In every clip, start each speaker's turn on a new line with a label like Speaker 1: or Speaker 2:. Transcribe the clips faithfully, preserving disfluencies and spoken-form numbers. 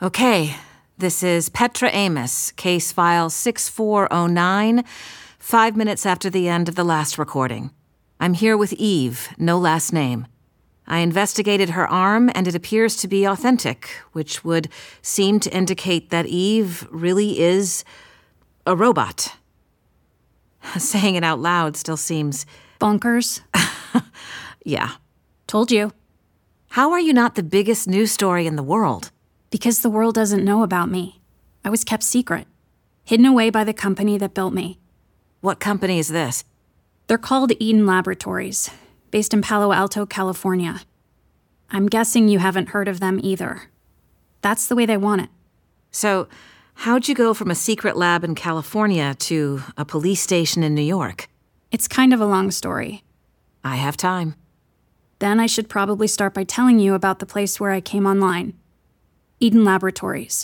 Speaker 1: Okay, this is Petra Amos, case file six four oh nine, five minutes after the end of the last recording. I'm here with Eve, no last name. I investigated her arm, and it appears to be authentic, which would seem to indicate that Eve really is a robot. Saying it out loud still seems...
Speaker 2: bonkers.
Speaker 1: Yeah.
Speaker 2: Told you.
Speaker 1: How are you not the biggest news story in the world?
Speaker 2: Because the world doesn't know about me. I was kept secret. Hidden away by the company that built me.
Speaker 1: What company is this?
Speaker 2: They're called Eden Laboratories, based in Palo Alto, California. I'm guessing you haven't heard of them either. That's the way they want it.
Speaker 1: So, how'd you go from a secret lab in California to a police station in New York?
Speaker 2: It's kind of a long story.
Speaker 1: I have time.
Speaker 2: Then I should probably start by telling you about the place where I came online. Eden Laboratories.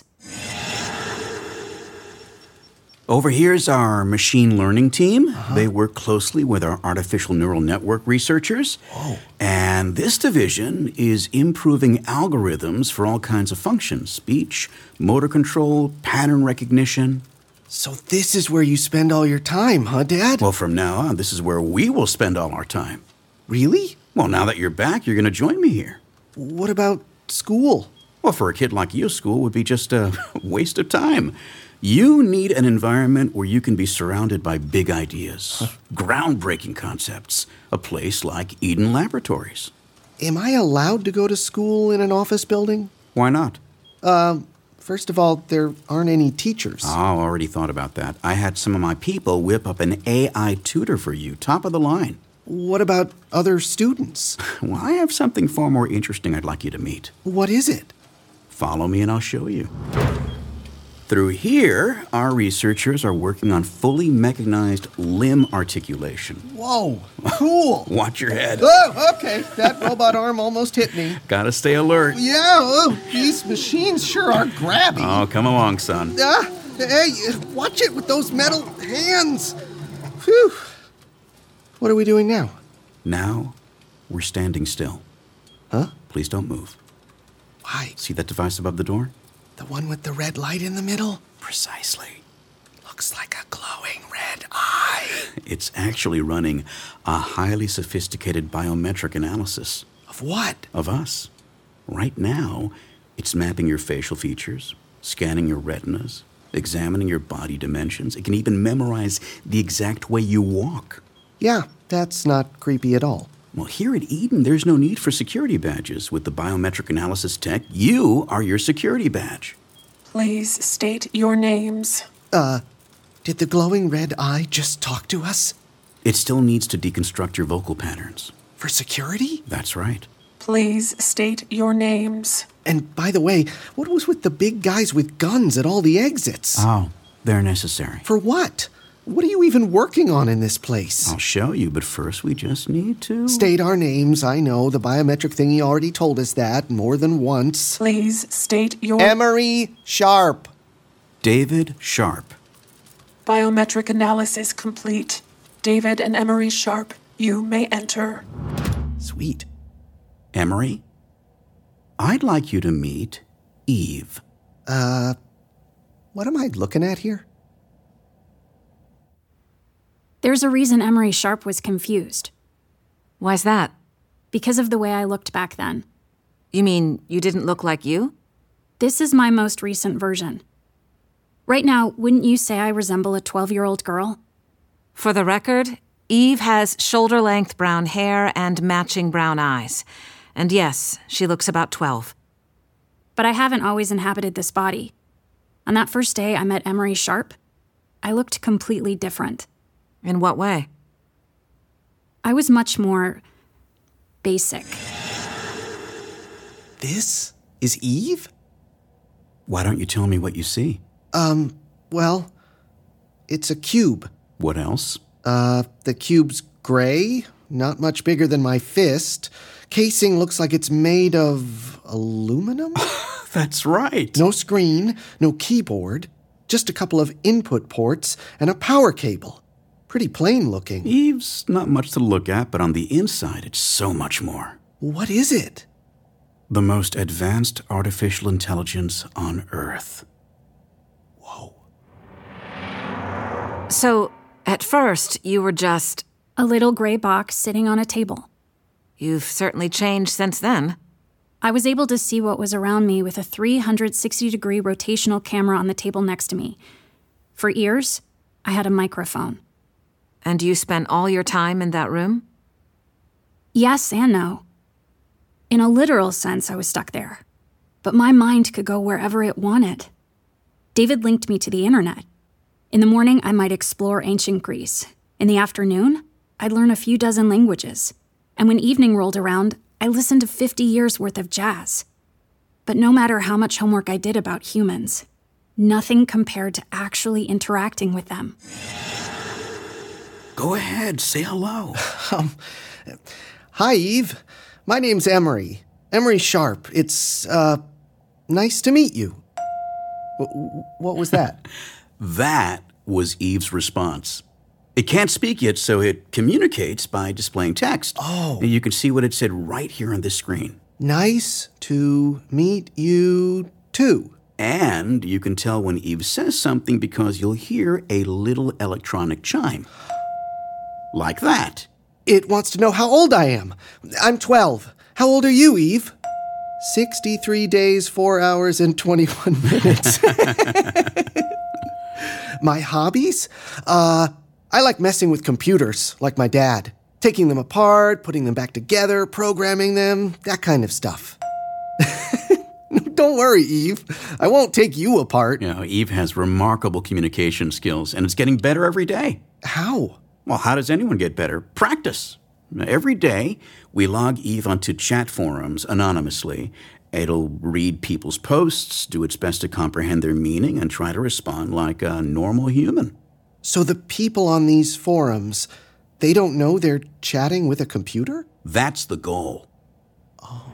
Speaker 3: Over here's our machine learning team.
Speaker 4: Uh-huh.
Speaker 3: They work closely with our artificial neural network researchers.
Speaker 4: Oh.
Speaker 3: And this division is improving algorithms for all kinds of functions: speech, motor control, pattern recognition.
Speaker 4: So this is where you spend all your time, huh, Dad?
Speaker 3: Well, from now on, this is where we will spend all our time.
Speaker 4: Really?
Speaker 3: Well, now that you're back, you're going to join me here.
Speaker 4: What about school?
Speaker 3: Well, for a kid like you, school would be just a waste of time. You need an environment where you can be surrounded by big ideas, huh. groundbreaking concepts, a place like Eden Laboratories.
Speaker 4: Am I allowed to go to school in an office building?
Speaker 3: Why not?
Speaker 4: Uh, first of all, there aren't any teachers.
Speaker 3: Oh, I already thought about that. I had some of my people whip up an A I tutor for you, top of the line.
Speaker 4: What about other students?
Speaker 3: Well, I have something far more interesting I'd like you to meet.
Speaker 4: What is it?
Speaker 3: Follow me and I'll show you. Through here, our researchers are working on fully mechanized limb articulation.
Speaker 4: Whoa, cool.
Speaker 3: Watch your head.
Speaker 4: Oh, okay. That robot arm almost hit me.
Speaker 3: Gotta stay alert.
Speaker 4: Yeah, oh, these machines sure are grabby.
Speaker 3: Oh, come along, son.
Speaker 4: Ah, hey, watch it with those metal hands. Phew. What are we doing now?
Speaker 3: Now, we're standing still.
Speaker 4: Huh?
Speaker 3: Please don't move.
Speaker 4: Why?
Speaker 3: See that device above the door?
Speaker 4: The one with the red light in the middle?
Speaker 3: Precisely.
Speaker 4: Looks like a glowing red eye.
Speaker 3: It's actually running a highly sophisticated biometric analysis.
Speaker 4: Of what?
Speaker 3: Of us. Right now, it's mapping your facial features, scanning your retinas, examining your body dimensions. It can even memorize the exact way you walk.
Speaker 4: Yeah, that's not creepy at all.
Speaker 3: Well, here at Eden, there's no need for security badges. With the biometric analysis tech, you are your security badge.
Speaker 5: Please state your names.
Speaker 4: Uh, did the glowing red eye just talk to us?
Speaker 3: It still needs to deconstruct your vocal patterns.
Speaker 4: For security?
Speaker 3: That's right.
Speaker 5: Please state your names.
Speaker 4: And by the way, what was with the big guys with guns at all the exits?
Speaker 3: Oh, they're necessary.
Speaker 4: For what? What are you even working on in this place?
Speaker 3: I'll show you, but first we just need to...
Speaker 4: State our names, I know. The biometric thingy already told us that more than once.
Speaker 5: Please state your...
Speaker 4: Emery Sharp.
Speaker 3: David Sharp.
Speaker 5: Biometric analysis complete. David and Emery Sharp, you may enter.
Speaker 4: Sweet.
Speaker 3: Emery, I'd like you to meet Eve.
Speaker 4: Uh, what am I looking at here?
Speaker 2: There's a reason Emery Sharp was confused.
Speaker 1: Why's that?
Speaker 2: Because of the way I looked back then.
Speaker 1: You mean you didn't look like you?
Speaker 2: This is my most recent version. Right now, wouldn't you say I resemble a twelve-year-old girl?
Speaker 1: For the record, Eve has shoulder-length brown hair and matching brown eyes. And yes, she looks about twelve.
Speaker 2: But I haven't always inhabited this body. On that first day I met Emery Sharp, I looked completely different.
Speaker 1: In what way?
Speaker 2: I was much more basic.
Speaker 4: This is Eve?
Speaker 3: Why don't you tell me what you see?
Speaker 4: Um, well, it's a cube.
Speaker 3: What else?
Speaker 4: Uh, the cube's gray, not much bigger than my fist. Casing looks like it's made of aluminum?
Speaker 3: That's right.
Speaker 4: No screen, no keyboard, just a couple of input ports and a power cable. Pretty plain looking.
Speaker 3: Eve's not much to look at, but on the inside, it's so much more.
Speaker 4: What is it?
Speaker 3: The most advanced artificial intelligence on Earth. Whoa.
Speaker 1: So, at first, you were just...
Speaker 2: A little gray box sitting on a table.
Speaker 1: You've certainly changed since then.
Speaker 2: I was able to see what was around me with a three hundred sixty degree rotational camera on the table next to me. For ears, I had a microphone.
Speaker 1: And you spent all your time in that room?
Speaker 2: Yes and no. In a literal sense, I was stuck there. But my mind could go wherever it wanted. David linked me to the internet. In the morning, I might explore ancient Greece. In the afternoon, I'd learn a few dozen languages. And when evening rolled around, I listened to fifty years worth of jazz. But no matter how much homework I did about humans, nothing compared to actually interacting with them.
Speaker 3: Go ahead, say hello.
Speaker 4: Um, hi, Eve. My name's Emery. Emery Sharp. It's, uh, nice to meet you. W- what was that?
Speaker 3: That was Eve's response. It can't speak yet, so it communicates by displaying text.
Speaker 4: Oh.
Speaker 3: And you can see what it said right here on this screen.
Speaker 4: Nice to meet you, too.
Speaker 3: And you can tell when Eve says something because you'll hear a little electronic chime. Like that.
Speaker 4: It wants to know how old I am. I'm twelve. How old are you, Eve? sixty-three days, four hours, and twenty-one minutes. My hobbies? Uh, I like messing with computers, like my dad. Taking them apart, putting them back together, programming them, that kind of stuff. Don't worry, Eve. I won't take you apart.
Speaker 3: You know, Eve has remarkable communication skills, and it's getting better every day.
Speaker 4: How?
Speaker 3: Well, how does anyone get better? Practice. Every day, we log Eve onto chat forums anonymously. It'll read people's posts, do its best to comprehend their meaning, and try to respond like a normal human.
Speaker 4: So the people on these forums, they don't know they're chatting with a computer?
Speaker 3: That's the goal.
Speaker 4: Oh.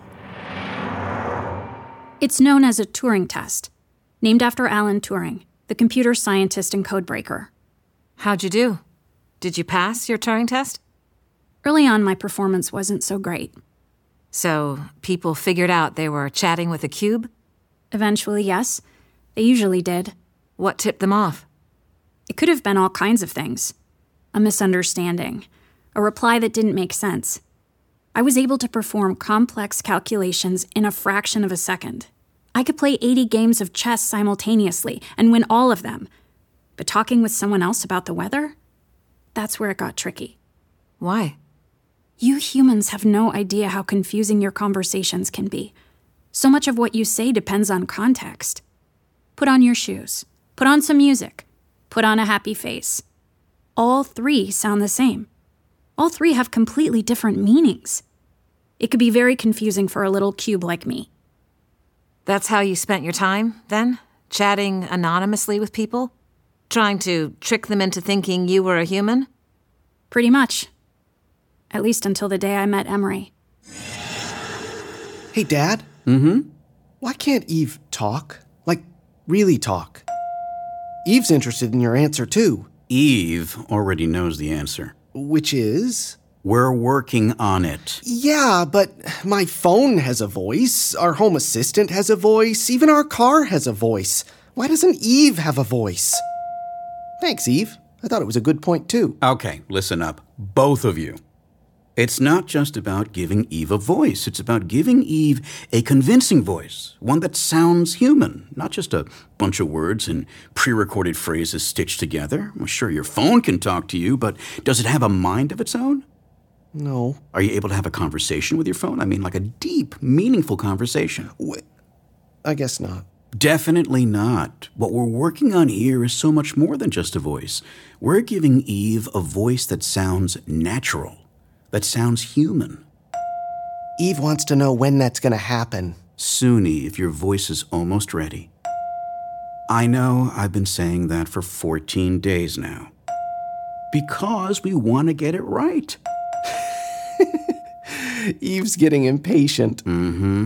Speaker 2: It's known as a Turing test, named after Alan Turing, the computer scientist and codebreaker.
Speaker 1: How'd you do? Did you pass your Turing test?
Speaker 2: Early on, my performance wasn't so great.
Speaker 1: So, people figured out they were chatting with a cube?
Speaker 2: Eventually, yes. They usually did.
Speaker 1: What tipped them off?
Speaker 2: It could have been all kinds of things. A misunderstanding. A reply that didn't make sense. I was able to perform complex calculations in a fraction of a second. I could play eighty games of chess simultaneously and win all of them. But talking with someone else about the weather? That's where it got tricky.
Speaker 1: Why?
Speaker 2: You humans have no idea how confusing your conversations can be. So much of what you say depends on context. Put on your shoes. Put on some music. Put on a happy face. All three sound the same. All three have completely different meanings. It could be very confusing for a little cube like me.
Speaker 1: That's how you spent your time, then? Chatting anonymously with people? Trying to trick them into thinking you were a human?
Speaker 2: Pretty much. At least until the day I met Emery.
Speaker 4: Hey, Dad?
Speaker 3: Mm-hmm?
Speaker 4: Why can't Eve talk? Like, really talk? Eve's interested in your answer, too.
Speaker 3: Eve already knows the answer.
Speaker 4: Which is?
Speaker 3: We're working on it.
Speaker 4: Yeah, but my phone has a voice, our home assistant has a voice, even our car has a voice. Why doesn't Eve have a voice? Thanks, Eve. I thought it was a good point, too.
Speaker 3: Okay, listen up. Both of you. It's not just about giving Eve a voice. It's about giving Eve a convincing voice, one that sounds human, not just a bunch of words and pre-recorded phrases stitched together. Well, sure, your phone can talk to you, but does it have a mind of its own?
Speaker 4: No.
Speaker 3: Are you able to have a conversation with your phone? I mean, like a deep, meaningful conversation.
Speaker 4: I guess not.
Speaker 3: Definitely not. What we're working on here is so much more than just a voice. We're giving Eve a voice that sounds natural, that sounds human.
Speaker 4: Eve wants to know when that's going to happen.
Speaker 3: Soon, Eve, your voice is almost ready. I know I've been saying that for fourteen days now. Because we want to get it right.
Speaker 4: Eve's getting impatient.
Speaker 3: Mm-hmm.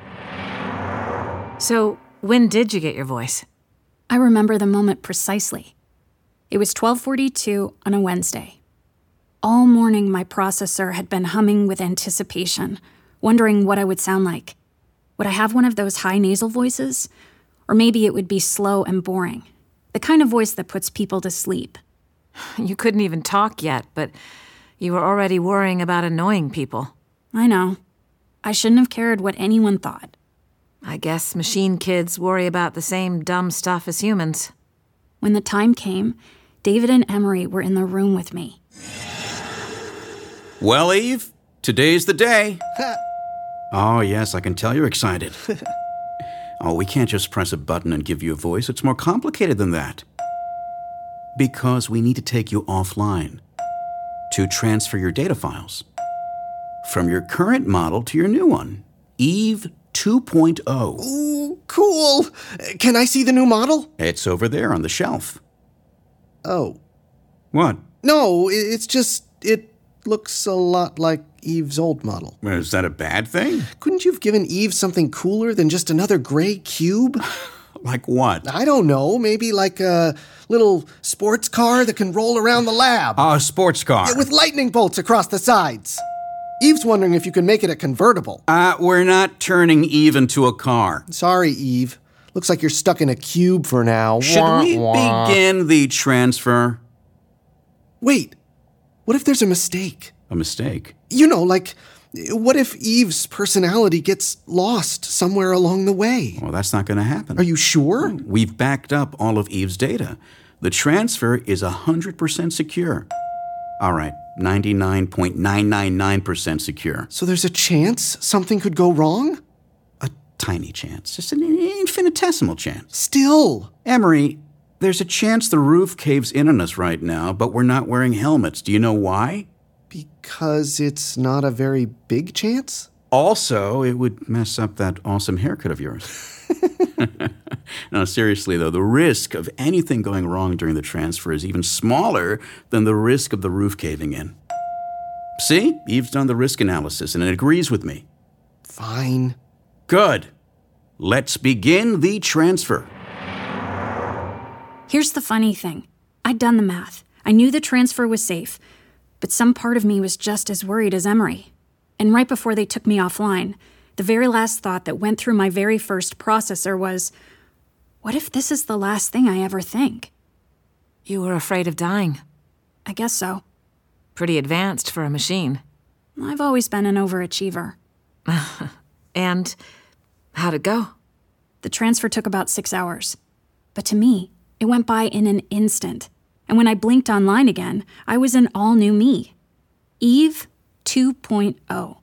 Speaker 1: So, when did you get your voice?
Speaker 2: I remember the moment precisely. It was twelve forty-two on a Wednesday. All morning, my processor had been humming with anticipation, wondering what I would sound like. Would I have one of those high nasal voices? Or maybe it would be slow and boring. The kind of voice that puts people to sleep.
Speaker 1: You couldn't even talk yet, but you were already worrying about annoying people.
Speaker 2: I know. I shouldn't have cared what anyone thought.
Speaker 1: I guess machine kids worry about the same dumb stuff as humans.
Speaker 2: When the time came, David and Emery were in the room with me.
Speaker 3: Well, Eve, today's the day. Oh, yes, I can tell you're excited. Oh, we can't just press a button and give you a voice. It's more complicated than that. Because we need to take you offline to transfer your data files from your current model to your new one, Eve two point oh.
Speaker 4: Ooh, cool. Can I see the new model?
Speaker 3: It's over there on the shelf.
Speaker 4: Oh.
Speaker 3: What?
Speaker 4: No, i- it's just, it looks a lot like Eve's old model.
Speaker 3: Is that a bad thing?
Speaker 4: Couldn't you have given Eve something cooler than just another gray cube?
Speaker 3: Like what?
Speaker 4: I don't know, maybe like a little sports car that can roll around the lab.
Speaker 3: Oh, a sports car.
Speaker 4: Yeah, with lightning bolts across the sides. Eve's wondering if you can make it a convertible.
Speaker 3: Uh, we're not turning Eve into a car.
Speaker 4: Sorry, Eve. Looks like you're stuck in a cube for now.
Speaker 3: Should
Speaker 4: Wah,
Speaker 3: we
Speaker 4: wah.
Speaker 3: begin the transfer?
Speaker 4: Wait, what if there's a mistake?
Speaker 3: A mistake.
Speaker 4: You know, like, what if Eve's personality gets lost somewhere along the way?
Speaker 3: Well, that's not going to happen.
Speaker 4: Are you sure?
Speaker 3: We've backed up all of Eve's data. The transfer is one hundred percent secure. All right, ninety-nine point nine nine nine percent secure.
Speaker 4: So there's a chance something could go wrong?
Speaker 3: A tiny chance. Just an infinitesimal chance.
Speaker 4: Still.
Speaker 3: Emery, there's a chance the roof caves in on us right now, but we're not wearing helmets. Do you know why?
Speaker 4: Because it's not a very big chance?
Speaker 3: Also, it would mess up that awesome haircut of yours. No, seriously, though, the risk of anything going wrong during the transfer is even smaller than the risk of the roof caving in. See? Eve's done the risk analysis, and it agrees with me.
Speaker 4: Fine.
Speaker 3: Good. Let's begin the transfer.
Speaker 2: Here's the funny thing. I'd done the math. I knew the transfer was safe, but some part of me was just as worried as Emery. And right before they took me offline, the very last thought that went through my very first processor was, what if this is the last thing I ever think?
Speaker 1: You were afraid of dying.
Speaker 2: I guess so.
Speaker 1: Pretty advanced for a machine.
Speaker 2: I've always been an overachiever.
Speaker 1: And how'd it go?
Speaker 2: The transfer took about six hours. But to me, it went by in an instant. And when I blinked online again, I was an all-new me. Eve two point oh.